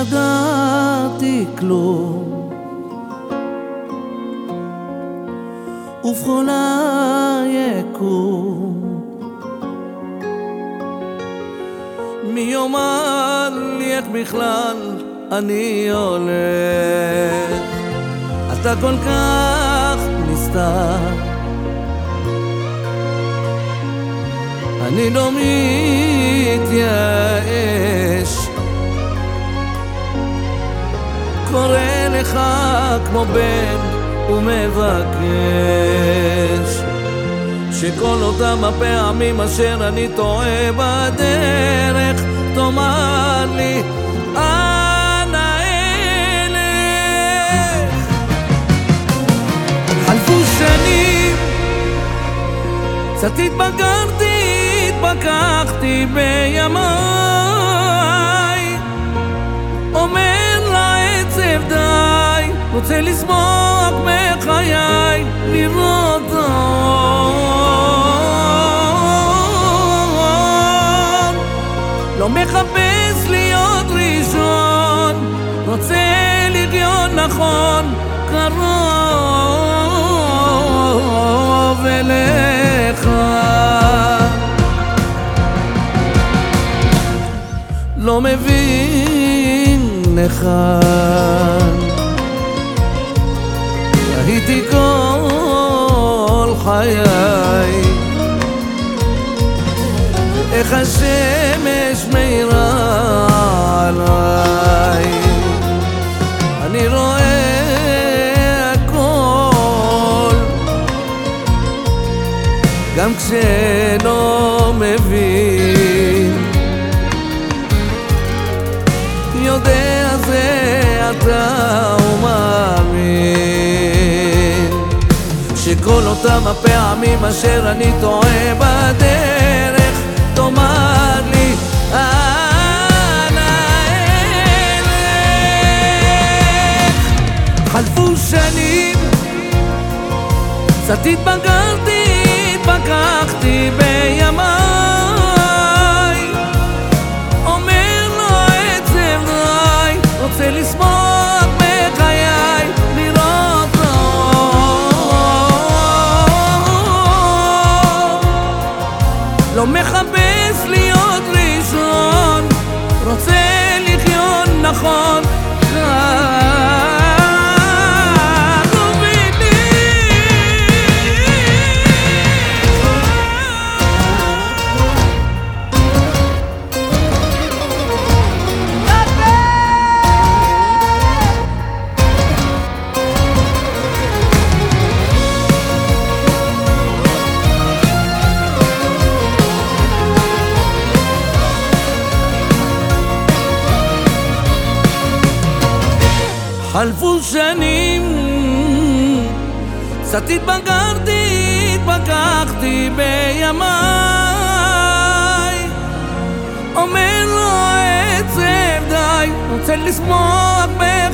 ידעתי כלום, ובכל היקום מי יאמר לי איך בכלל אני הולך? אתה כל כך נסתר, אני לא מתייאש, קורא לך כמו בן ומבקש שכל אותם הפעמים אשר אני טועה בדרך תאמר לי אנה אלך. חלפו שנים, קצת התבגרתי, התפכחתי בימיי, אומר לעצב די, רוצה לשמוח בחיי, לראות לא מחפש להיות ראשון, רוצה לחיות נכון, קרוב אליך. לא מבין לך, הייתי כל חיי, איך השמש מאירה עליי, אני רואה הכל, גם כשלא מבין, יודע זה אתה ומאמין שכל אותם הפעמים אשר אני טועה בדרך תאמר לי אנה אלך. חלפו שנים, קצת התבגרתי, התפכחתי בימיי, אומר לו עצב די, רוצה לשמוח בחיי, לראות לא מחפש להיות ראשון, רוצה לחיות נכון. חלפו שנים, קצת התבגרתי, התפכחתי בימיי, אומר לו עצב די, רוצה לשמוח